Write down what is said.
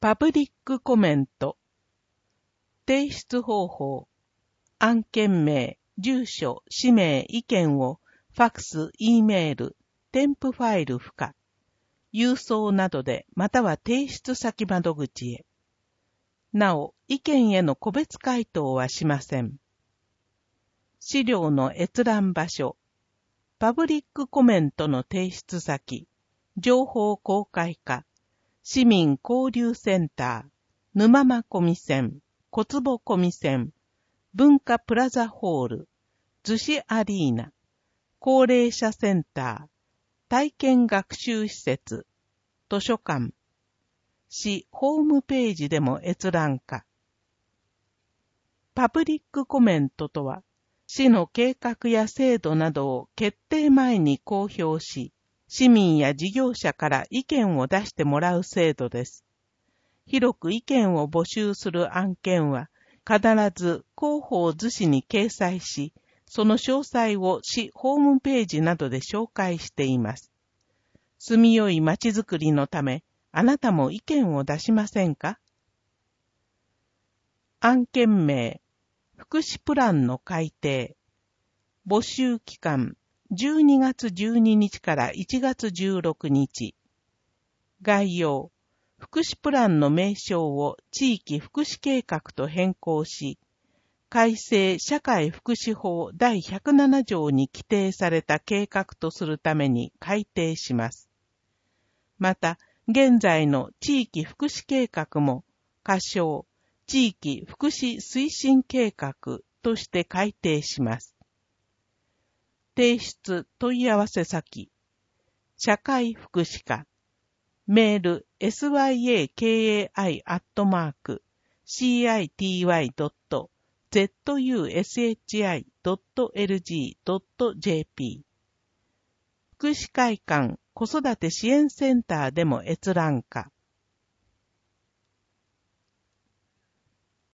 パブリックコメント。提出方法。案件名、住所、氏名、意見をファクス、Eメール、添付ファイル付加、郵送などでまたは提出先窓口へ。なお、意見への個別回答はしません。資料の閲覧場所。パブリックコメントの提出先。情報公開課。市民交流センター。沼間小見線。小坪小見線。文化プラザホール。逗子アリーナ。高齢者センター。体験学習施設。図書館。市ホームページでも閲覧可。パブリックコメントとは、市の計画や制度などを決定前に公表し、市民や事業者から意見を出してもらう制度です。広く意見を募集する案件は、必ず広報図紙に掲載し、その詳細を市ホームページなどで紹介しています。住みよいまちづくりのため、あなたも意見を出しませんか？案件名、福祉プランの改定。募集期間、12月12日から1月16日。概要、福祉プランの名称を地域福祉計画と変更し、改正社会福祉法第107条に規定された計画とするために改定します。また、現在の地域福祉計画も、仮称、地域福祉推進計画として改定します。提出問い合わせ先、社会福祉課、メール syakai.zUSHI.lg.jp 福祉会館子育て支援センターでも閲覧可。